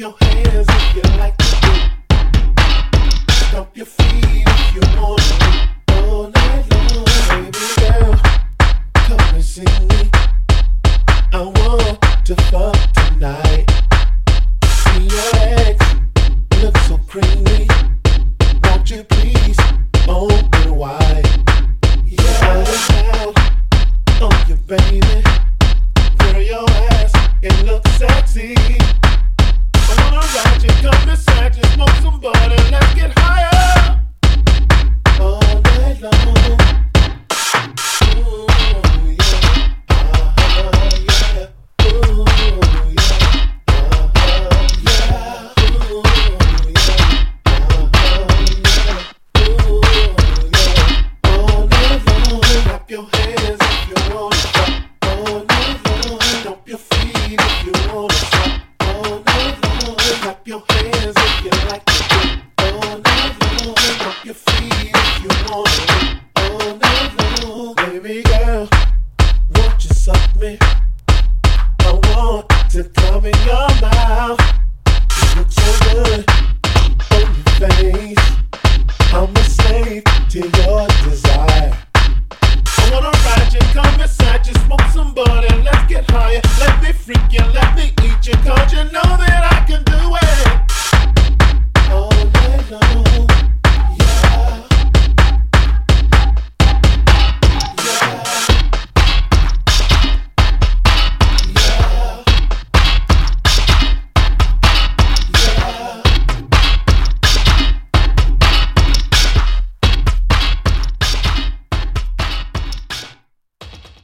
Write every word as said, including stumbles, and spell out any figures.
your hands if you like to do. Stomp your feet if you want to. All night long, baby girl, come and see me. I want to fuck tonight. See your legs look so creamy. Won't you please open wide? Yeah, I'm out on you, baby. Girl, your ass, it looks sexy. I wanna ride you, come beside you, smoke some butter, let's get higher all night long. Ooh, yeah, uh-huh, yeah. Ooh, yeah, uh-huh, yeah. Ooh, yeah, uh-huh, yeah. Ooh, yeah. All night long, clap your hands if you wanna stop. All night long, stomp your feet if you wanna stop. All night long, clap your hands if you like to do. All night long, stomp your feet if you wanna do. All night long, baby girl, won't you suck me? I want to come in your mouth. You look so good on your face. I'm a slave to your desire. I wanna ride you, come beside you, smoke some butter, let's get higher. Let me freak you, let me eat you, cause you know that I can do it all night long.